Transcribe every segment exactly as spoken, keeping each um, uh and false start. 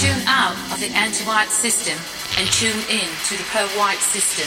Tune out of the anti-white system and tune in to the pro-white system.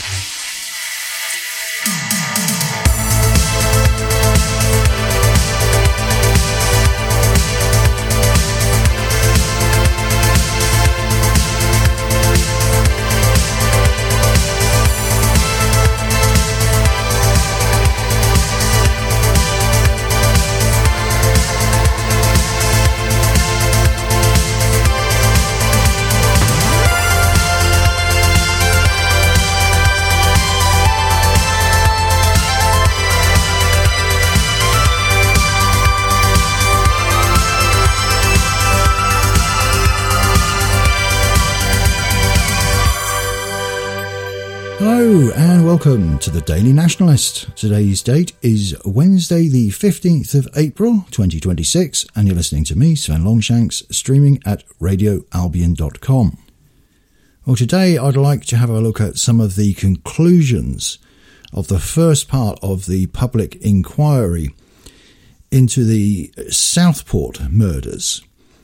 Hello and welcome to the Daily Nationalist. Today's date is Wednesday the fifteenth of April twenty twenty-six and you're listening to me, Sven Longshanks, streaming at radio albion dot com. Well, today I'd like to have a look at some of the conclusions of the first part of the public inquiry into the Southport murders,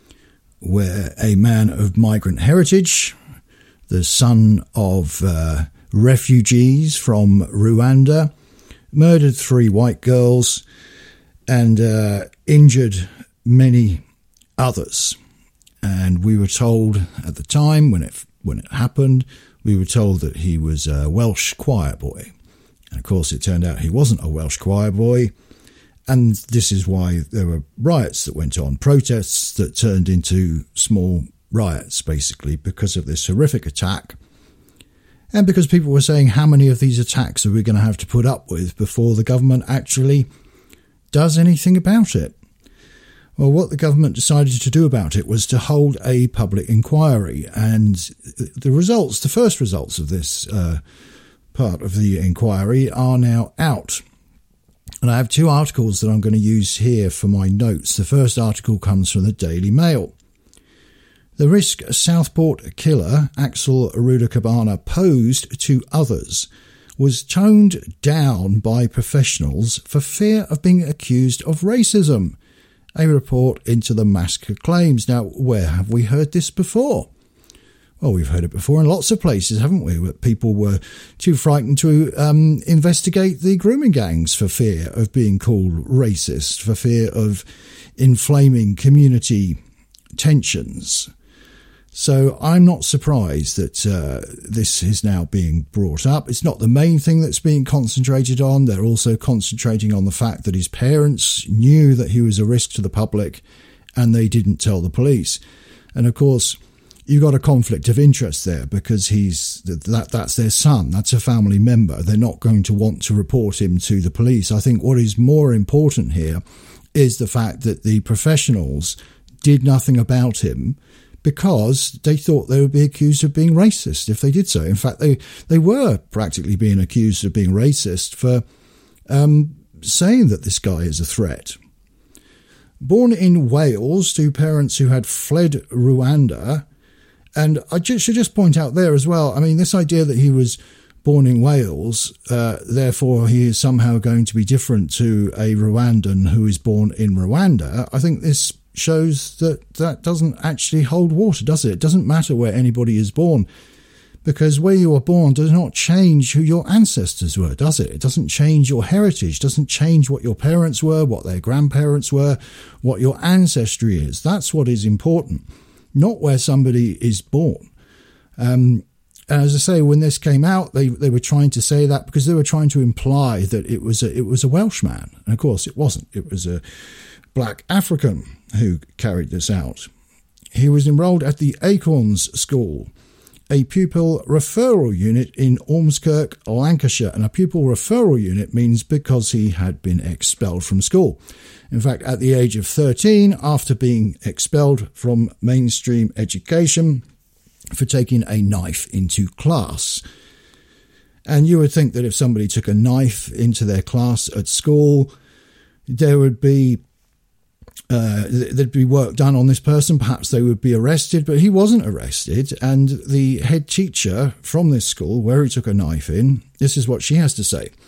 where a man of migrant heritage, the son of uh, refugees from Rwanda, murdered three white girls and uh, injured many others. And we were told at the time when it when it happened, we were told that he was a Welsh choir boy. And of course, it turned out he wasn't a Welsh choir boy. And this is why there were riots that went on, protests that turned into small riots, basically, because of this horrific attack. And because people were saying, how many of these attacks are we going to have to put up with before the government actually does anything about it? Well, what the government decided to do about it was to hold a public inquiry. And the results, the first results of this uh, part of the inquiry are now out. And I have two articles that I'm going to use here for my notes. The first article comes from the Daily Mail. The risk Southport killer Axel Rudakabana posed to others was toned down by professionals for fear of being accused of racism. A report into the massacre claims. Now, where have we heard this before? Well, we've heard it before in lots of places, haven't we? Where people were too frightened to um, investigate the grooming gangs for fear of being called racist, for fear of inflaming community tensions. So I'm not surprised that uh, this is now being brought up. It's not the main thing that's being concentrated on. They're also concentrating on the fact that his parents knew that he was a risk to the public and they didn't tell the police. And of course, you've got a conflict of interest there because he's that that's their son. That's a family member. They're not going to want to report him to the police. I think what is more important here is the fact that the professionals did nothing about him because they thought they would be accused of being racist if they did so. In fact, they, they were practically being accused of being racist for um, saying that this guy is a threat. Born in Wales to parents who had fled Rwanda, and I just, should just point out there as well, I mean, this idea that he was born in Wales, uh, therefore he is somehow going to be different to a Rwandan who is born in Rwanda, I think this shows that that doesn't actually hold water, does it? It doesn't matter where anybody is born, because where you are born does not change who your ancestors were, does it? It doesn't change your heritage, doesn't change what your parents were, what their grandparents were, what your ancestry is. That's what is important, not where somebody is born. Um, and as I say, when this came out, they, they were trying to say that because they were trying to imply that it was a, it was a Welshman. And of course it wasn't. It was a black African who carried this out. He was enrolled at the Acorns School, a pupil referral unit in Ormskirk, Lancashire. And a pupil referral unit means because he had been expelled from school. In fact, at the age of thirteen, after being expelled from mainstream education for taking a knife into class. And you would think that if somebody took a knife into their class at school, there would be Uh, there'd be work done on this person. Perhaps they would be arrested, but he wasn't arrested. And the head teacher from this school, where he took a knife in, this is what she has to say.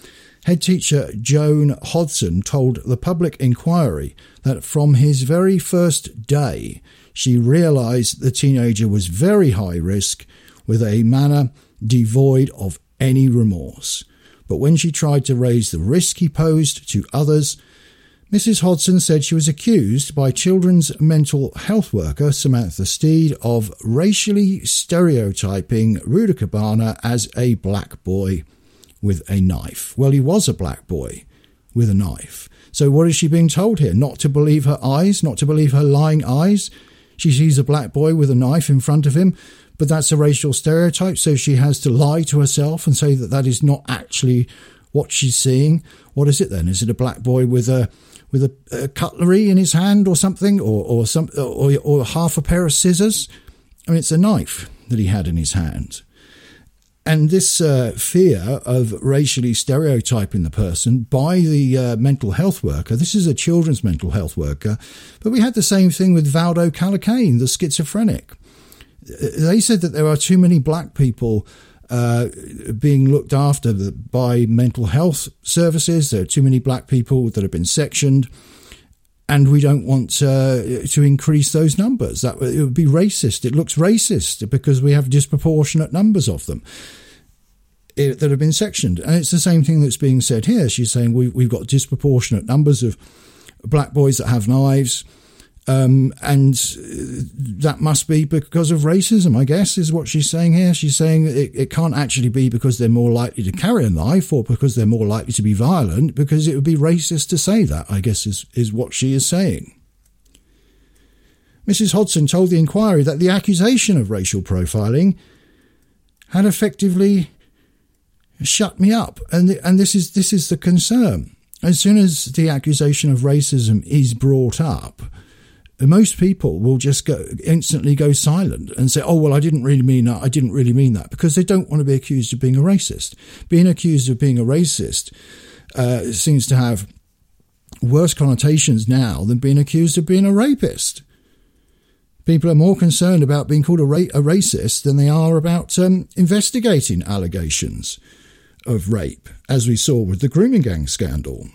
Head teacher Joan Hodson told the public inquiry that from his very first day, she realised the teenager was very high risk with a manner devoid of any remorse. But when she tried to raise the risk he posed to others, Missus Hodson said she was accused by children's mental health worker Samantha Steed of racially stereotyping Rudy Cabana as a black boy with a knife. Well, he was a black boy with a knife. So what is she being told here? Not to believe her eyes, not to believe her lying eyes. She sees a black boy with a knife in front of him, but that's a racial stereotype, so she has to lie to herself and say that that is not actually what she's seeing. What is it then? Is it a black boy with a with a, a cutlery in his hand or something, or or some or, or half a pair of scissors? I mean, it's a knife that he had in his hand. And this uh, fear of racially stereotyping the person by the uh, mental health worker, this is a children's mental health worker, but we had the same thing with Valdo Calacane, the schizophrenic. They said that there are too many black people uh, being looked after by mental health services. There are too many black people that have been sectioned, and we don't want uh, to increase those numbers. That it would be racist. It looks racist because we have disproportionate numbers of them that have been sectioned. And it's the same thing that's being said here. She's saying we, we've got disproportionate numbers of black boys that have knives, um, and that must be because of racism, I guess, is what she's saying here. She's saying it, it can't actually be because they're more likely to carry a knife or because they're more likely to be violent, because it would be racist to say that, I guess, is, is what she is saying. Missus Hodson told the inquiry that the accusation of racial profiling had effectively shut me up, and the, and this is this is the concern. As soon as the accusation of racism is brought up, most people will just go instantly go silent and say, "Oh well, I didn't really mean that. I didn't really mean that," because they don't want to be accused of being a racist. Being accused of being a racist uh, seems to have worse connotations now than being accused of being a rapist. People are more concerned about being called a, ra- a racist than they are about um, investigating allegations of rape, as we saw with the grooming gang scandal.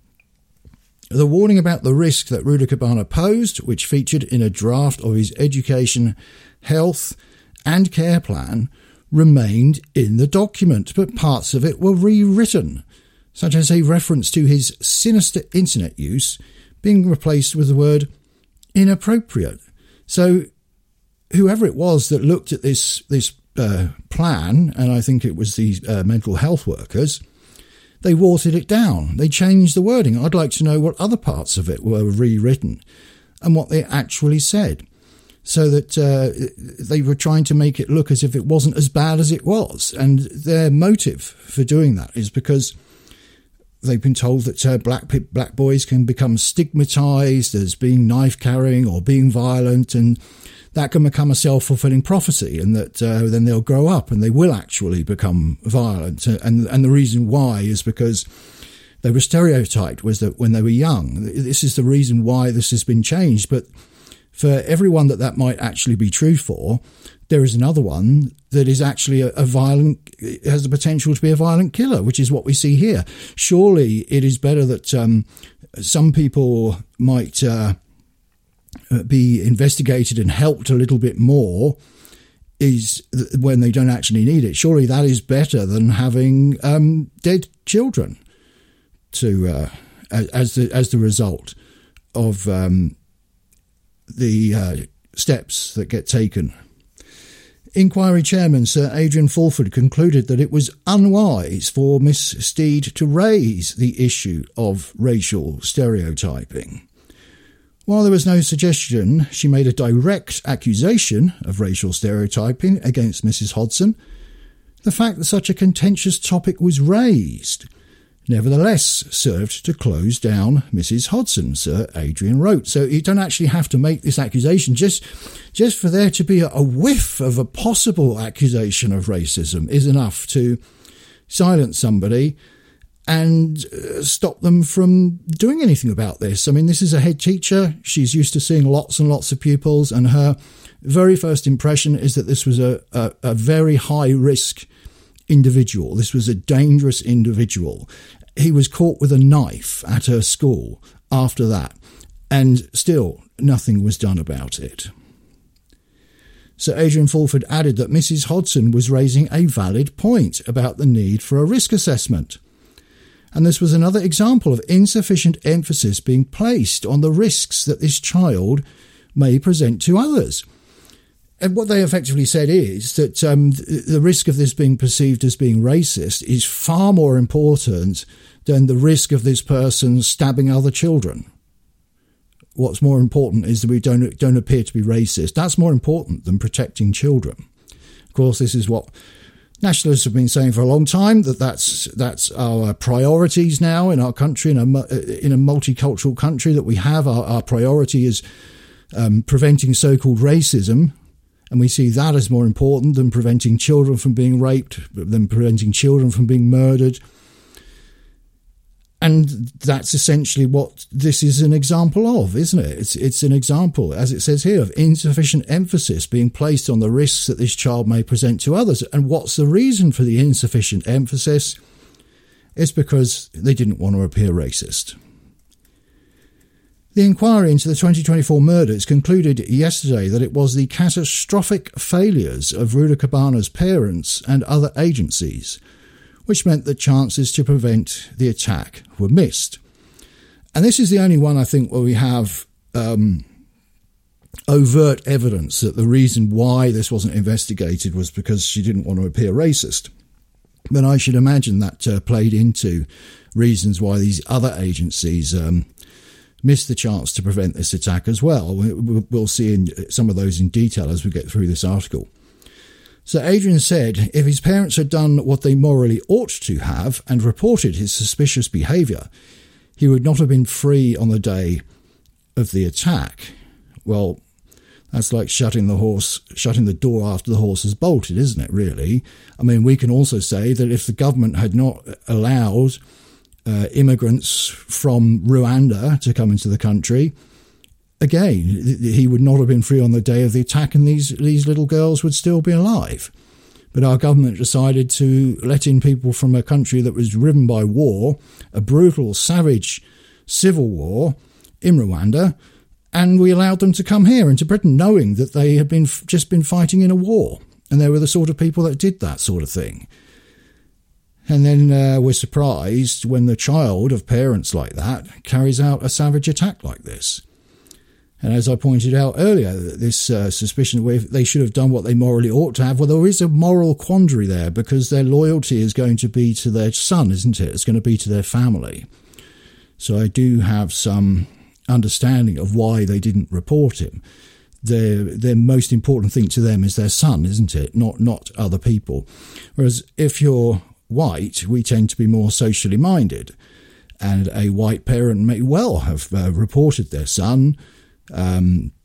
The warning about the risk that Rudy Cabana posed, which featured in a draft of his education, health and care plan, remained in the document, but parts of it were rewritten, such as a reference to his sinister internet use being replaced with the word inappropriate. So whoever it was that looked at this this uh, plan, and I think it was the uh, mental health workers, they watered it down. They changed the wording. I'd like to know what other parts of it were rewritten and what they actually said, so that uh, they were trying to make it look as if it wasn't as bad as it was. And their motive for doing that is because they've been told that uh, black black boys can become stigmatised as being knife-carrying or being violent, and that can become a self-fulfilling prophecy, and that uh, then they'll grow up and they will actually become violent. And and the reason why is because they were stereotyped was that when they were young. This is the reason why this has been changed. But for everyone that that might actually be true for, there is another one that is actually a, a violent, has the potential to be a violent killer, which is what we see here. Surely it is better that um, some people might uh, be investigated and helped a little bit more is when they don't actually need it. Surely that is better than having um, dead children to uh, as the as the result of um, the uh, steps that get taken. Inquiry Chairman Sir Adrian Fulford concluded that it was unwise for Miss Steed to raise the issue of racial stereotyping. While there was no suggestion, she made a direct accusation of racial stereotyping against Missus Hodson. The fact that such a contentious topic was raised nevertheless served to close down Missus Hodson, Sir Adrian wrote. So you don't actually have to make this accusation. Just, just for there to be a, a whiff of a possible accusation of racism is enough to silence somebody and uh, stop them from doing anything about this. I mean, this is a head teacher. She's used to seeing lots and lots of pupils, and her very first impression is that this was a, a, a very high-risk individual. This was a dangerous individual, he was caught with a knife at her school after that, and still nothing was done about it. Sir Adrian Fulford added that Missus Hodson was raising a valid point about the need for a risk assessment. And this was another example of insufficient emphasis being placed on the risks that this child may present to others. And what they effectively said is that um, the risk of this being perceived as being racist is far more important than the risk of this person stabbing other children. What's more important is that we don't don't appear to be racist. That's more important than protecting children. Of course, this is what nationalists have been saying for a long time, that that's that's our priorities now in our country, in a in a multicultural country that we have. Our, our priority is um, preventing so-called racism, and we see that as more important than preventing children from being raped, than preventing children from being murdered. And that's essentially what this is an example of, isn't it? It's it's an example, as it says here, of insufficient emphasis being placed on the risks that this child may present to others. And what's the reason for the insufficient emphasis? It's because they didn't want to appear racist. The inquiry into the twenty twenty-four murders concluded yesterday that it was the catastrophic failures of Rudakabana's parents and other agencies which meant that chances to prevent the attack were missed. And this is the only one, I think, where we have um, overt evidence that the reason why this wasn't investigated was because she didn't want to appear racist. But I should imagine that uh, played into reasons why these other agencies um, missed the chance to prevent this attack as well. We'll see in some of those in detail as we get through this article. So Adrian said if his parents had done what they morally ought to have and reported his suspicious behaviour, he would not have been free on the day of the attack. Well, that's like shutting the horse, shutting the door after the horse has bolted, isn't it, really? I mean, we can also say that if the government had not allowed uh, immigrants from Rwanda to come into the country, again, he would not have been free on the day of the attack, and these, these little girls would still be alive. But our government decided to let in people from a country that was riven by war, a brutal, savage civil war in Rwanda, and we allowed them to come here into Britain, knowing that they had been just been fighting in a war, and they were the sort of people that did that sort of thing. And then uh, we're surprised when the child of parents like that carries out a savage attack like this. And as I pointed out earlier, this uh, suspicion that they should have done what they morally ought to have, well, there is a moral quandary there because their loyalty is going to be to their son, isn't it? It's going to be to their family. So I do have some understanding of why they didn't report him. Their, their most important thing to them is their son, isn't it? Not, not other people. Whereas if you're white, we tend to be more socially minded. And a white parent may well have uh, reported their son Um,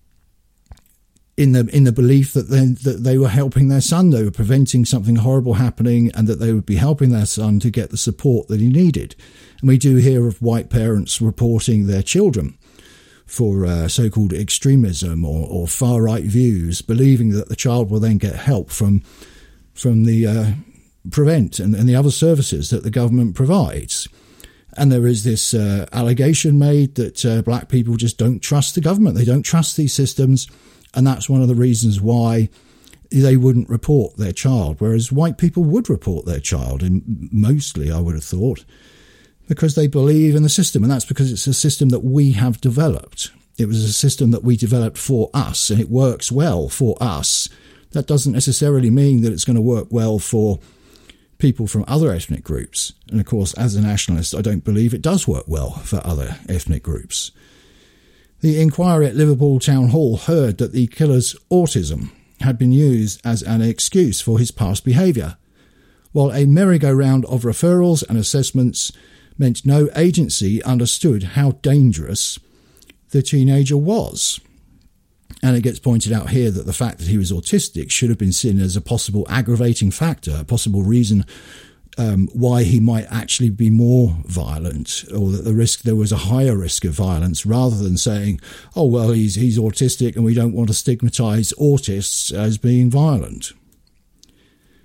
in the in the belief that they, that they were helping their son, they were preventing something horrible happening, and that they would be helping their son to get the support that he needed. And we do hear of white parents reporting their children for uh, so-called extremism or, or far-right views, believing that the child will then get help from from the uh, Prevent and, and the other services that the government provides. And there is this uh, allegation made that uh, black people just don't trust the government. They don't trust these systems. And that's one of the reasons why they wouldn't report their child, whereas white people would report their child, and mostly, I would have thought, because they believe in the system. And that's because it's a system that we have developed. It was a system that we developed for us, and it works well for us. That doesn't necessarily mean that it's going to work well for people from other ethnic groups. And of course, as a nationalist, I don't believe it does work well for other ethnic groups. The inquiry at Liverpool Town Hall heard that the killer's autism had been used as an excuse for his past behaviour, while a merry-go-round of referrals and assessments meant no agency understood how dangerous the teenager was. And it gets pointed out here that the fact that he was autistic should have been seen as a possible aggravating factor, a possible reason um, why he might actually be more violent, or that the risk there was a higher risk of violence, rather than saying, oh, well, he's, he's autistic and we don't want to stigmatise autists as being violent.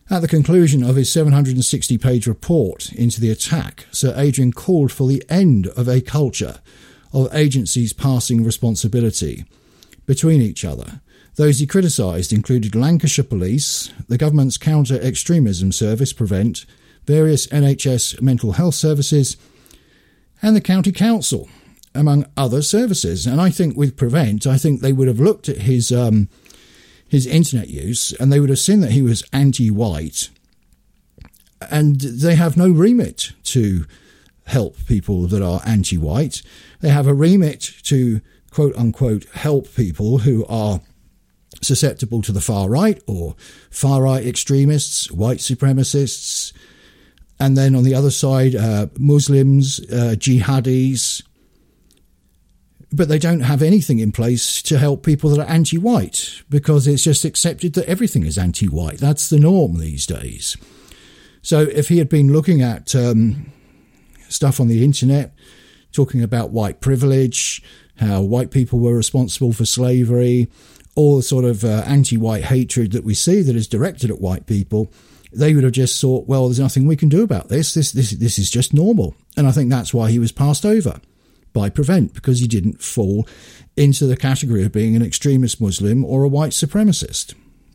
At the conclusion of his seven hundred sixty page report into the attack, Sir Adrian called for the end of a culture of agencies passing responsibility between each other. Those he criticised included Lancashire Police, the government's counter-extremism service, Prevent, various N H S mental health services, and the county council, among other services. And I think with Prevent, I think they would have looked at his um, his internet use and they would have seen that he was anti-white, and they have no remit to help people that are anti-white. They have a remit to, quote-unquote, help people who are susceptible to the far right or far right extremists, white supremacists, and then on the other side, uh, Muslims, uh, jihadis. But they don't have anything in place to help people that are anti-white, because it's just accepted that everything is anti-white. That's the norm these days. So if he had been looking at um, stuff on the internet, talking about white privilege, how white people were responsible for slavery, all the sort of uh, anti-white hatred that we see that is directed at white people, they would have just thought, well, there's nothing we can do about this. This, this, this is just normal. And I think that's why he was passed over by Prevent, because he didn't fall into the category of being an extremist Muslim or a white supremacist.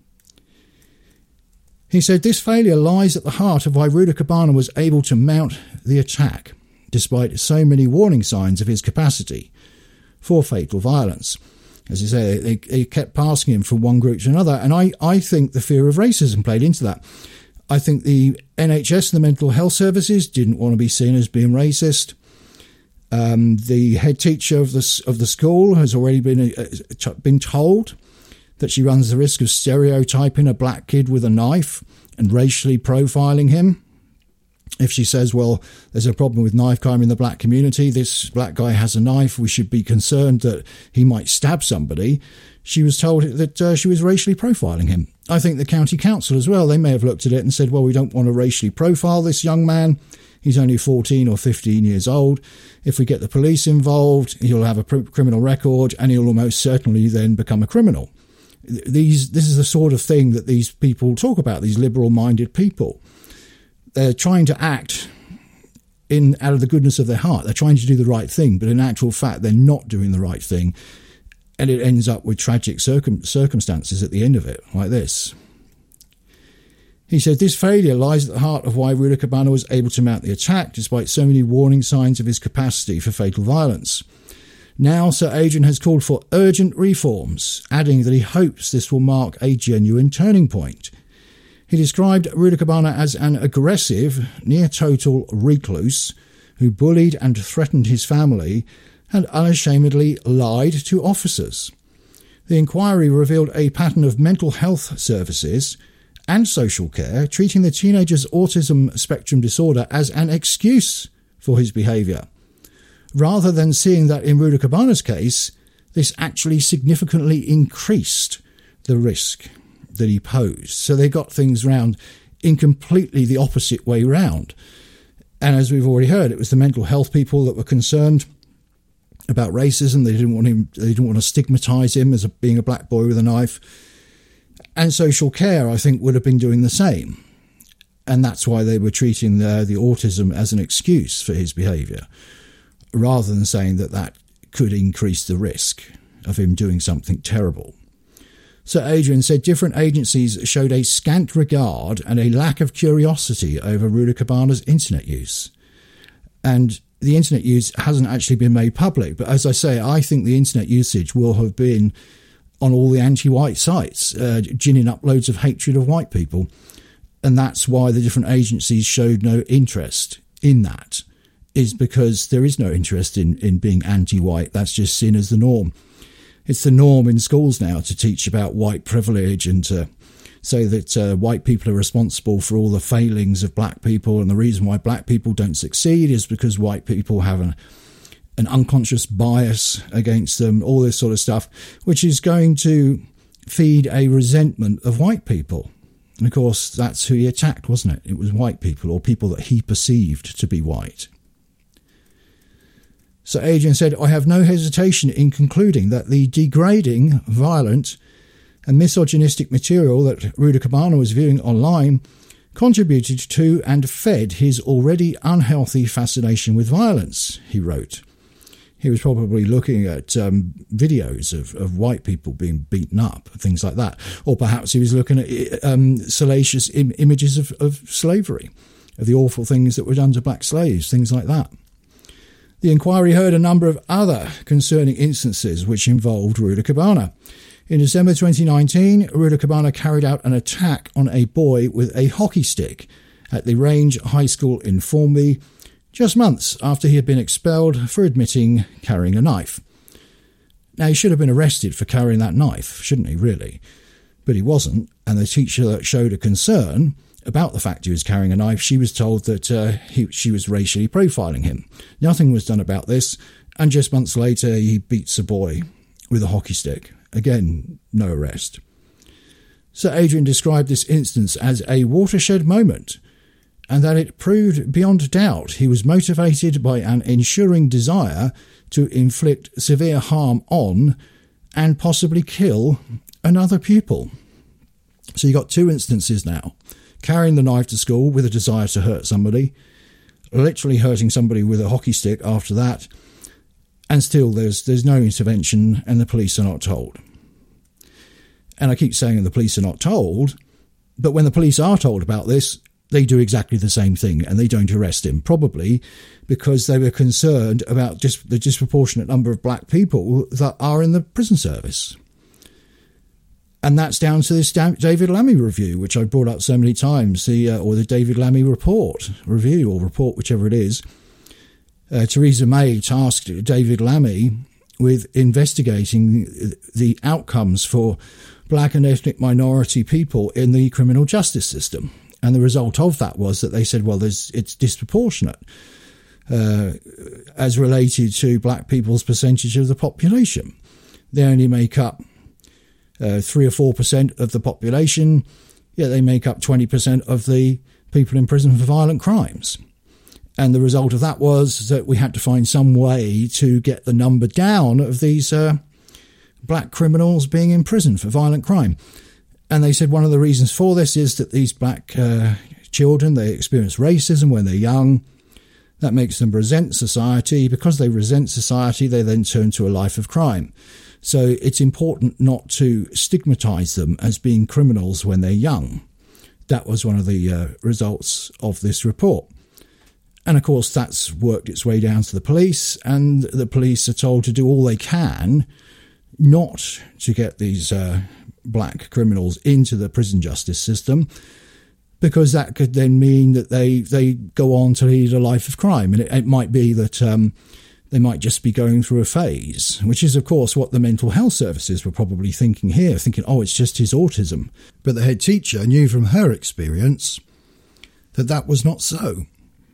He said this failure lies at the heart of why Ruda Cabana was able to mount the attack, despite so many warning signs of his capacity for fatal violence. As I say, they, they kept passing him from one group to another, and I, I think the fear of racism played into that. I think the N H S and the mental health services didn't want to be seen as being racist. Um, the head teacher of the of the school has already been uh, t- been told that she runs the risk of stereotyping a black kid with a knife and racially profiling him. If she says, well, there's a problem with knife crime in the black community, this black guy has a knife, we should be concerned that he might stab somebody, she was told that uh, she was racially profiling him. I think the county council as well, they may have looked at it and said, well, we don't want to racially profile this young man. He's only fourteen or fifteen years old. If we get the police involved, he'll have a pr- criminal record and he'll almost certainly then become a criminal. These, this is the sort of thing that these people talk about, these liberal-minded people. They're trying to act in out of the goodness of their heart. They're trying to do the right thing, but in actual fact, they're not doing the right thing. And it ends up with tragic circum- circumstances at the end of it, like this. He said, this failure lies at the heart of why Ruda Cabana was able to mount the attack, despite so many warning signs of his capacity for fatal violence. Now, Sir Adrian has called for urgent reforms, adding that he hopes this will mark a genuine turning point. He described Ruda Cabana as an aggressive, near-total recluse who bullied and threatened his family and unashamedly lied to officers. The inquiry revealed a pattern of mental health services and social care treating the teenager's autism spectrum disorder as an excuse for his behaviour, rather than seeing that in Ruda Cabana's case, this actually significantly increased the risk that he posed. So they got things round in completely the opposite way round. And as we've already heard, it was the mental health people that were concerned about racism. They didn't want him, they didn't want to stigmatise him as a, being a black boy with a knife. And social care, I think, would have been doing the same. And that's why they were treating the, the autism as an excuse for his behaviour, rather than saying that that could increase the risk of him doing something terrible. Sir Adrian said different agencies showed a scant regard and a lack of curiosity over Ruda Cabana's internet use. And the internet use hasn't actually been made public. But as I say, I think the internet usage will have been on all the anti-white sites, uh, ginning up loads of hatred of white people. And that's why the different agencies showed no interest in that, is because there is no interest in, in being anti-white. That's just seen as the norm. It's the norm in schools now to teach about white privilege and to say that uh, white people are responsible for all the failings of black people, and the reason why black people don't succeed is because white people have an, an unconscious bias against them, all this sort of stuff, which is going to feed a resentment of white people. And of course, that's who he attacked, wasn't it? It was white people, or people that he perceived to be white. So Adrian said, I have no hesitation in concluding that the degrading, violent and misogynistic material that Ruda Cabana was viewing online contributed to and fed his already unhealthy fascination with violence, he wrote. He was probably looking at um, videos of, of white people being beaten up, things like that. Or perhaps he was looking at um, salacious im- images of, of slavery, of the awful things that were done to black slaves, things like that. The inquiry heard a number of other concerning instances which involved Ruda Cabana. In December twenty nineteen, Ruda Cabana carried out an attack on a boy with a hockey stick at the Range High School in Formby, just months after he had been expelled for admitting carrying a knife. Now, he should have been arrested for carrying that knife, shouldn't he, really? But he wasn't, and the teacher that showed a concern about the fact he was carrying a knife, she was told that uh, he, she was racially profiling him. Nothing was done about this, and just months later he beats a boy with a hockey stick. Again, no arrest. Sir Adrian described this instance as a watershed moment, and that it proved beyond doubt he was motivated by an ensuring desire to inflict severe harm on and possibly kill another pupil. So you got two instances now. Carrying the knife to school with a desire to hurt somebody, literally hurting somebody with a hockey stick after that, and still there's there's no intervention and the police are not told. And I keep saying the police are not told, but when the police are told about this, they do exactly the same thing and they don't arrest him, probably because they were concerned about just the disproportionate number of black people that are in the prison service. And that's down to this David Lammy review, which I brought up so many times, the uh, or the David Lammy report, review or report, whichever it is. Uh, Theresa May tasked David Lammy with investigating the outcomes for black and ethnic minority people in the criminal justice system. And the result of that was that they said, well, there's, it's disproportionate uh, as related to black people's percentage of the population. They only make up uh, three or four percent of the population, yet they make up twenty percent of the people in prison for violent crimes. And the result of that was that we had to find some way to get the number down of these uh, black criminals being in prison for violent crime. And they said one of the reasons for this is that these black uh, children, they experience racism when they're young. That makes them resent society. Because they resent society, they then turn to a life of crime. So it's important not to stigmatise them as being criminals when they're young. That was one of the uh, results of this report. And of course, that's worked its way down to the police, and the police are told to do all they can not to get these uh, black criminals into the prison justice system, because that could then mean that they, they go on to lead a life of crime. And it, it might be that um, they might just be going through a phase, which is, of course, what the mental health services were probably thinking here, thinking, oh, it's just his autism. But the head teacher knew from her experience that that was not so.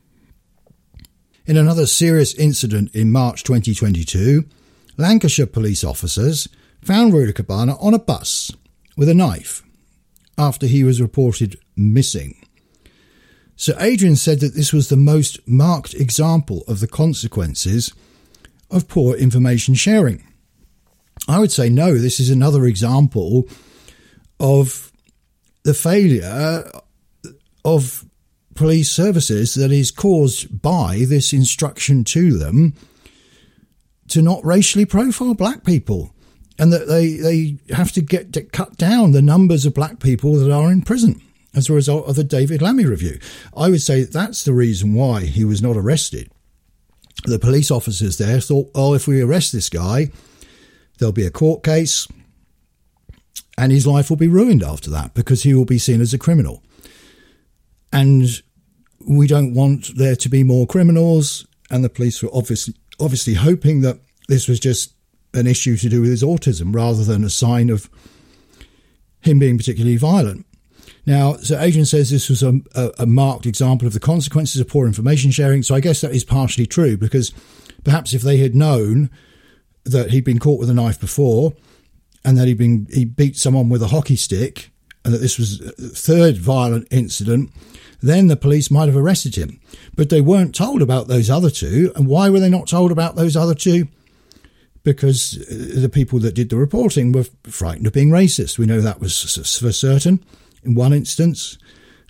In another serious incident in March twenty twenty-two, Lancashire police officers found Ruda Cabana on a bus with a knife after he was reported missing. Sir Adrian said that this was the most marked example of the consequences of poor information sharing. I would say no, this is another example of the failure of police services that is caused by this instruction to them to not racially profile black people, and that they, they have to get to cut down the numbers of black people that are in prison as a result of the David Lammy review. I would say that's the reason why he was not arrested. The police officers there thought, oh, if we arrest this guy, there'll be a court case and his life will be ruined after that because he will be seen as a criminal. And we don't want there to be more criminals, and the police were obviously obviously hoping that this was just an issue to do with his autism rather than a sign of him being particularly violent. Now, Sir Adrian says this was a, a, a marked example of the consequences of poor information sharing, so I guess that is partially true, because perhaps if they had known that he'd been caught with a knife before and that he'd been he beat someone with a hockey stick and that this was a third violent incident, then the police might have arrested him. But they weren't told about those other two. And why were they not told about those other two? Because the people that did the reporting were frightened of being racist. We know that was for certain in one instance.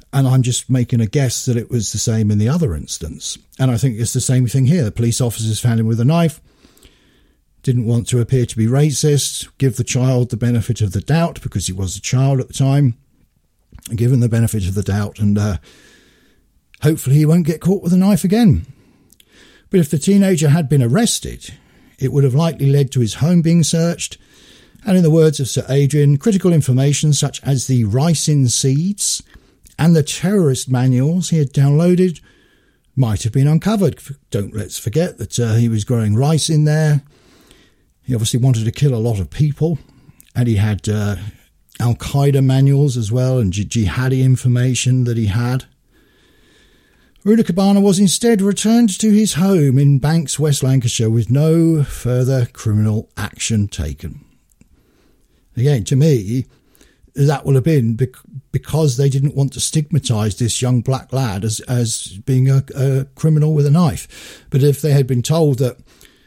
And I'm just making a guess that it was the same in the other instance. And I think it's the same thing here. The police officers found him with a knife, didn't want to appear to be racist, give the child the benefit of the doubt because he was a child at the time, give him the benefit of the doubt, and uh, hopefully he won't get caught with a knife again. But if the teenager had been arrested, it would have likely led to his home being searched, and in the words of Sir Adrian, critical information such as the ricin seeds and the terrorist manuals he had downloaded might have been uncovered. Don't let's forget that uh, he was growing rice in there. He obviously wanted to kill a lot of people, and he had uh, Al-Qaeda manuals as well, and jihadi information that he had. Rula Cabana was instead returned to his home in Banks, West Lancashire, with no further criminal action taken. Again, to me, that will have been because they didn't want to stigmatise this young black lad as, as being a, a criminal with a knife. But if they had been told that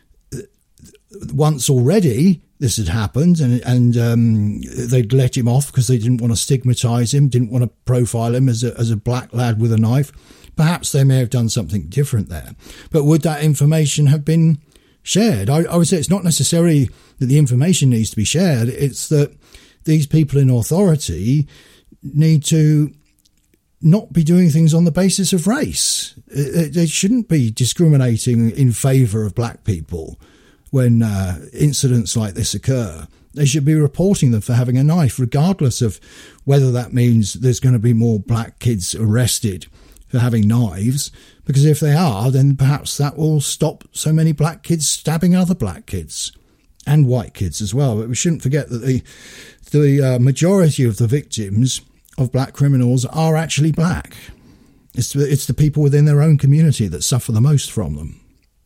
once already this had happened and, and um, they'd let him off because they didn't want to stigmatise him, didn't want to profile him as a, as a black lad with a knife, perhaps they may have done something different there. But would that information have been shared? I, I would say it's not necessarily that the information needs to be shared. It's that these people in authority need to not be doing things on the basis of race. They shouldn't be discriminating in favour of black people when uh, incidents like this occur. They should be reporting them for having a knife, regardless of whether that means there's going to be more black kids arrested for having knives, because if they are, then perhaps that will stop so many black kids stabbing other black kids and white kids as well. But we shouldn't forget that the the uh, majority of the victims of black criminals are actually black. It's the, it's the people within their own community that suffer the most from them.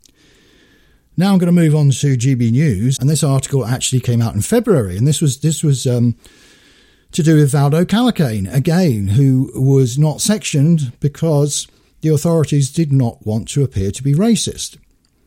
Now I'm going to move on to G B News, and this article actually came out in February, and this was this was um, to do with Valdo Calacane, again, who was not sectioned because the authorities did not want to appear to be racist.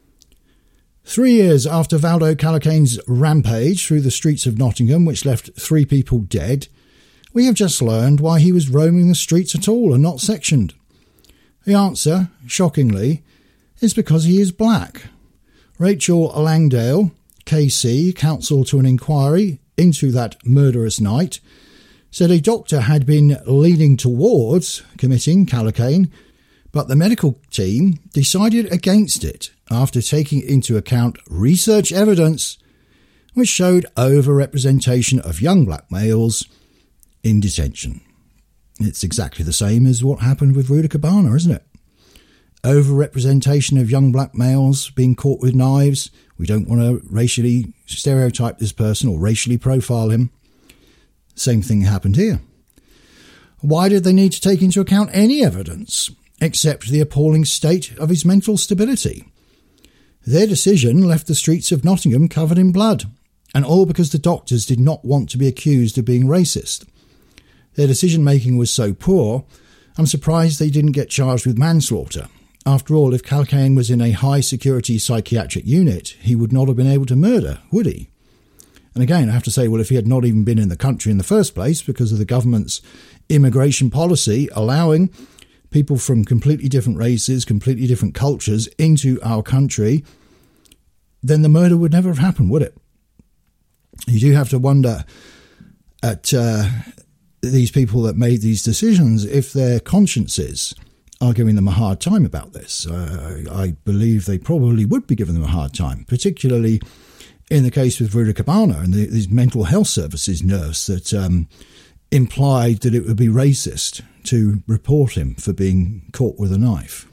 Three years after Valdo Calacane's rampage through the streets of Nottingham, which left three people dead, we have just learned why he was roaming the streets at all and not sectioned. The answer, shockingly, is because he is black. Rachel Langdale, K C, counsel to an inquiry into that murderous night, said a doctor had been leaning towards committing Calacane, but the medical team decided against it after taking into account research evidence which showed overrepresentation of young black males in detention. It's exactly the same as what happened with Rula Cabana, isn't it? Overrepresentation of young black males being caught with knives. We don't want to racially stereotype this person or racially profile him. Same thing happened here. Why did they need to take into account any evidence except the appalling state of his mental stability? Their decision left the streets of Nottingham covered in blood, and all because the doctors did not want to be accused of being racist. Their decision-making was so poor, I'm surprised they didn't get charged with manslaughter. After all, if Calacane was in a high-security psychiatric unit, he would not have been able to murder, would he? And again, I have to say, well, if he had not even been in the country in the first place because of the government's immigration policy allowing people from completely different races, completely different cultures into our country, then the murder would never have happened, would it? You do have to wonder at uh, these people that made these decisions if their consciences are giving them a hard time about this. Uh, I believe they probably would be giving them a hard time, particularly in the case with Rula Cabana and the, these mental health services nurse that um, implied that it would be racist to report him for being caught with a knife.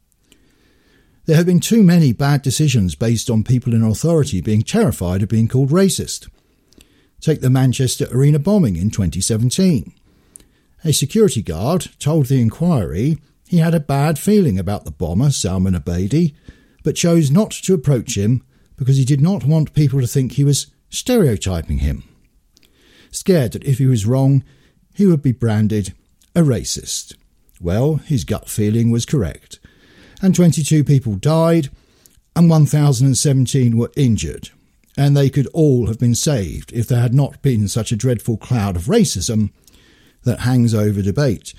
There have been too many bad decisions based on people in authority being terrified of being called racist. Take the Manchester Arena bombing in twenty seventeen. A security guard told the inquiry he had a bad feeling about the bomber, Salman Abedi, but chose not to approach him because he did not want people to think he was stereotyping him. Scared that if he was wrong, he would be branded a racist. Well, his gut feeling was correct, and twenty-two people died and one thousand seventeen were injured, and they could all have been saved if there had not been such a dreadful cloud of racism that hangs over debate.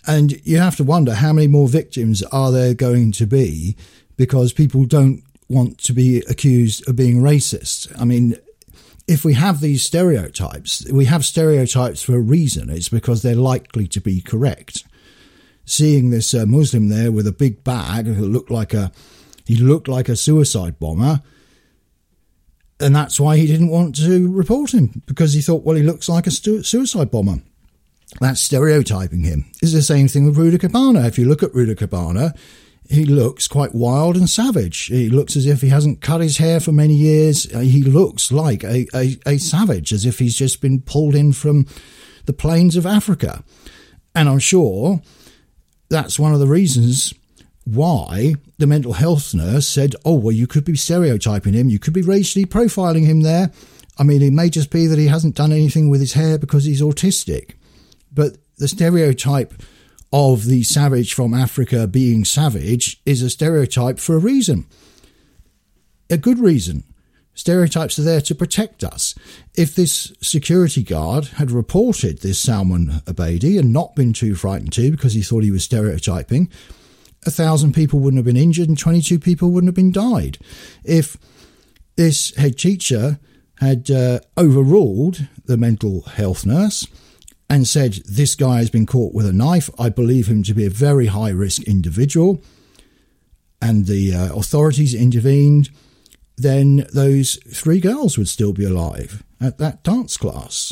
And you have to wonder how many more victims are there going to be because people don't want to be accused of being racist. I mean, if we have these stereotypes, we have stereotypes for a reason. It's because they're likely to be correct. Seeing this uh, Muslim there with a big bag who looked like a he looked like a suicide bomber, and that's why he didn't want to report him, because he thought, well, he looks like a stu- suicide bomber. That's stereotyping him. It's the same thing with Rudy Cabana. If you look at Rudy Cabana, he looks quite wild and savage. He looks as if he hasn't cut his hair for many years. He looks like a, a, a savage, as if he's just been pulled in from the plains of Africa. And I'm sure that's one of the reasons why the mental health nurse said, oh, well, you could be stereotyping him. You could be racially profiling him there. I mean, it may just be that he hasn't done anything with his hair because he's autistic. But the stereotype of the savage from Africa being savage is a stereotype for a reason. A good reason. Stereotypes are there to protect us. If this security guard had reported this Salman Abedi and not been too frightened to because he thought he was stereotyping, a thousand people wouldn't have been injured and twenty-two people wouldn't have been died. If this head teacher had uh, overruled the mental health nurse and said, this guy has been caught with a knife, I believe him to be a very high-risk individual, and the uh, authorities intervened, then those three girls would still be alive at that dance class.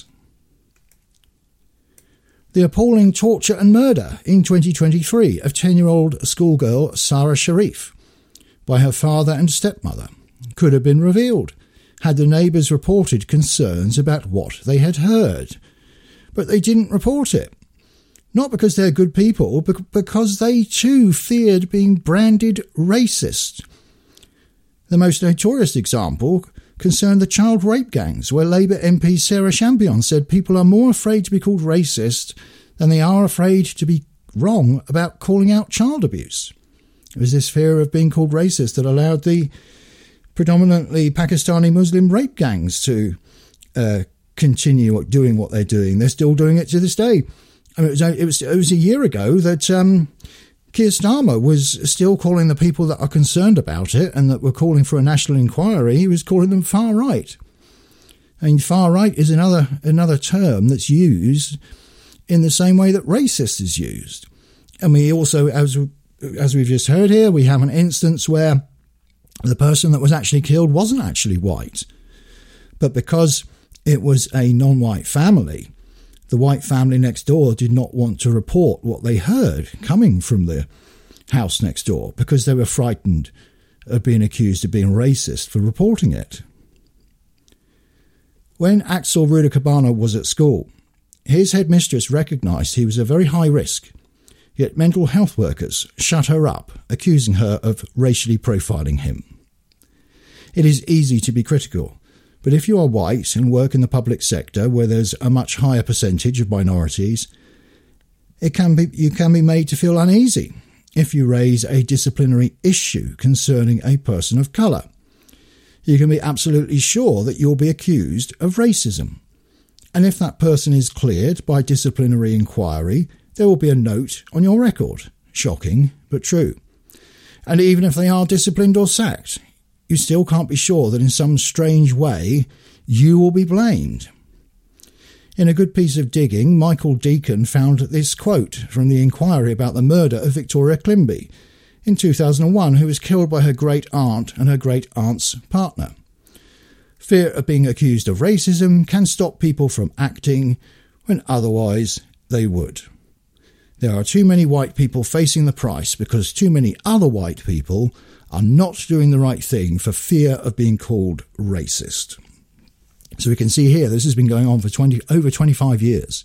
The appalling torture and murder in twenty twenty-three of ten-year-old schoolgirl Sarah Sharif by her father and stepmother could have been revealed had the neighbours reported concerns about what they had heard. But they didn't report it. Not because they're good people, but because they too feared being branded racist. The most notorious example concerned the child rape gangs, where Labour M P Sarah Champion said people are more afraid to be called racist than they are afraid to be wrong about calling out child abuse. It was this fear of being called racist that allowed the predominantly Pakistani Muslim rape gangs to uh, continue doing what they're doing. They're still doing it to this day. I mean, it was, it was, it was a year ago that um, Keir Starmer was still calling the people that are concerned about it and that were calling for a national inquiry, he was calling them far right. I mean, far right is another another term that's used in the same way that racist is used. And we also, as as we've just heard here, we have an instance where the person that was actually killed wasn't actually white. But because it was a non-white family, the white family next door did not want to report what they heard coming from the house next door because they were frightened of being accused of being racist for reporting it. When Axel Rudakabana was at school, his headmistress recognised he was a very high risk, yet mental health workers shut her up, accusing her of racially profiling him. It is easy to be critical, but if you are white and work in the public sector where there's a much higher percentage of minorities, it can be you can be made to feel uneasy if you raise a disciplinary issue concerning a person of colour. You can be absolutely sure that you'll be accused of racism. And if that person is cleared by disciplinary inquiry, there will be a note on your record. Shocking, but true. And even if they are disciplined or sacked, you still can't be sure that in some strange way you will be blamed. In a good piece of digging, Michael Deacon found this quote from the inquiry about the murder of Victoria Climby in two thousand one, who was killed by her great-aunt and her great-aunt's partner. Fear of being accused of racism can stop people from acting when otherwise they would. There are too many white people facing the price because too many other white people are not doing the right thing for fear of being called racist. So we can see here, this has been going on for twenty over twenty-five years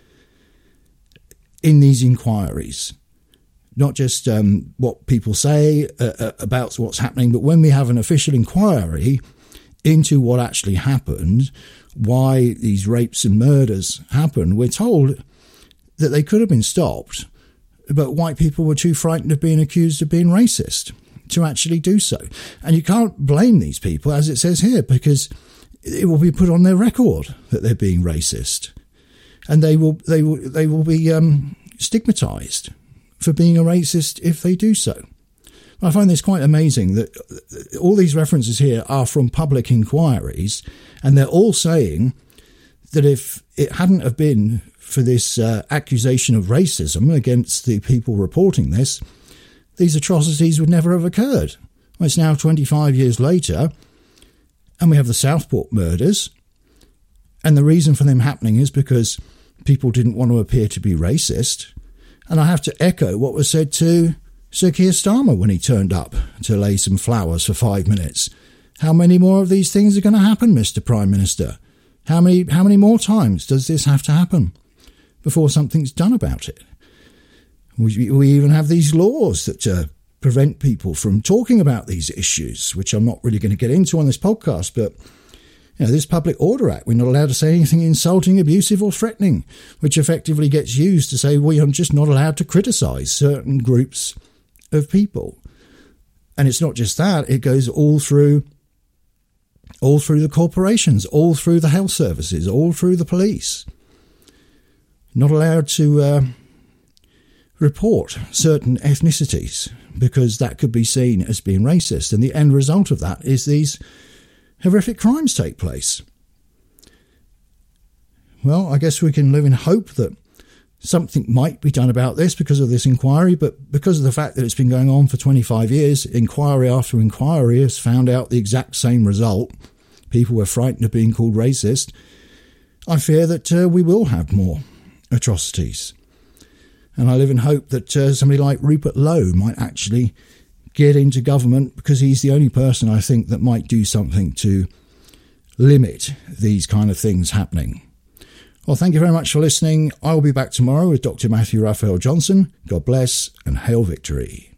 in these inquiries. Not just um, what people say uh, about what's happening, but when we have an official inquiry into what actually happened, why these rapes and murders happened, we're told that they could have been stopped, but white people were too frightened of being accused of being racist to actually do so. And you can't blame these people, as it says here, because it will be put on their record that they're being racist, and they will they will they will be um, stigmatised for being a racist if they do so. I find this quite amazing that all these references here are from public inquiries, and they're all saying that if it hadn't have been for this uh, accusation of racism against the people reporting this, these atrocities would never have occurred. Well, it's now twenty-five years later, and we have the Southport murders, and the reason for them happening is because people didn't want to appear to be racist. And I have to echo what was said to Sir Keir Starmer when he turned up to lay some flowers for five minutes. How many more of these things are going to happen, Mister Prime Minister? How many, how many more times does this have to happen before something's done about it? We, we even have these laws that uh, prevent people from talking about these issues, which I'm not really going to get into on this podcast, but you know, this Public Order Act, we're not allowed to say anything insulting, abusive or threatening, which effectively gets used to say we are just not allowed to criticise certain groups of people. And it's not just that, it goes all through all through the corporations, all through the health services, all through the police. Not allowed to uh, report certain ethnicities because that could be seen as being racist. And the end result of that is these horrific crimes take place. Well, I guess we can live in hope that something might be done about this because of this inquiry, but because of the fact that it's been going on for twenty-five years, inquiry after inquiry has found out the exact same result. People were frightened of being called racist. I fear that uh, we will have more atrocities. And I live in hope that uh, somebody like Rupert Lowe might actually get into government, because he's the only person I think that might do something to limit these kind of things happening. Well, thank you very much for listening. I will be back tomorrow with Doctor Matthew Raphael Johnson. God bless and hail victory.